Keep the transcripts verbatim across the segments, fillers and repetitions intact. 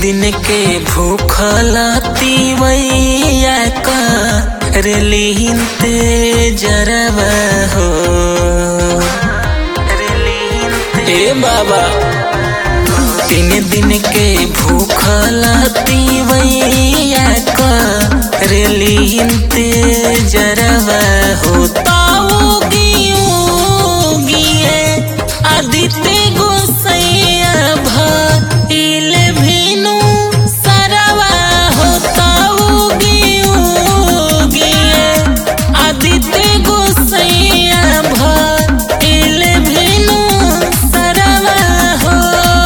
दिन के भूखल तिवैया रेलिनते जरवा हो ए बाबा। तीन दिन के भूखल तिवैया रेलिनते जरवा हो आदित्य गोसैया भइल भेनु सरवा होता आदित्य गोसैया भइल भेनु सरवा हो।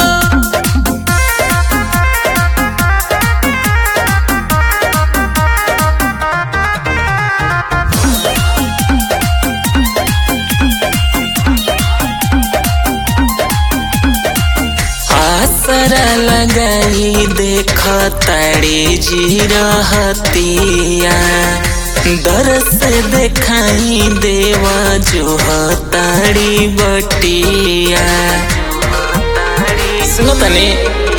आसरा लगाई देख ताड़ी जी रहतिया दरस देखाई देवा जो ताड़ी बटिया। सुनो तने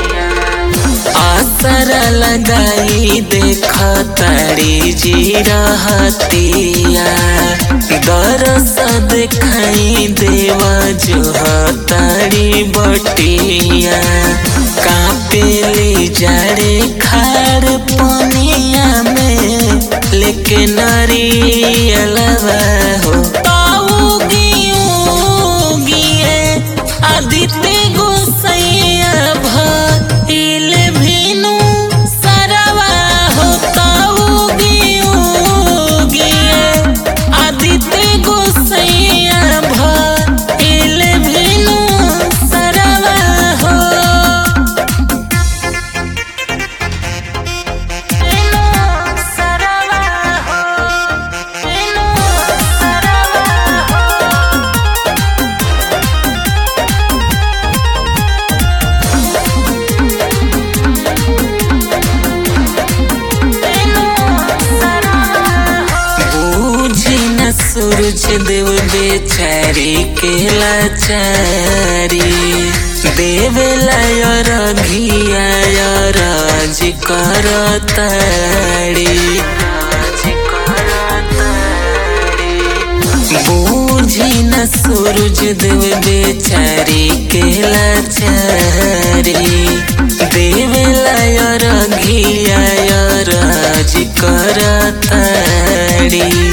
आसरा लगाई देख ताड़ी जी रहतिया दरस देखाई देवा जो ताड़ी बटिया। कापेली जाड़े खार पनिया में लेके नारियलवा हो आदित्य गोसैया भइल भेनु सरवा होता आदित्य गोसैया भइल भेनु सरवा हो। सूरज देव बेचारी के लाचारी देवेला रघिया राज करताड़ी। बूझी न सूरज देव बेचारी के लाचारी देवेला रघिया राज करताड़ी।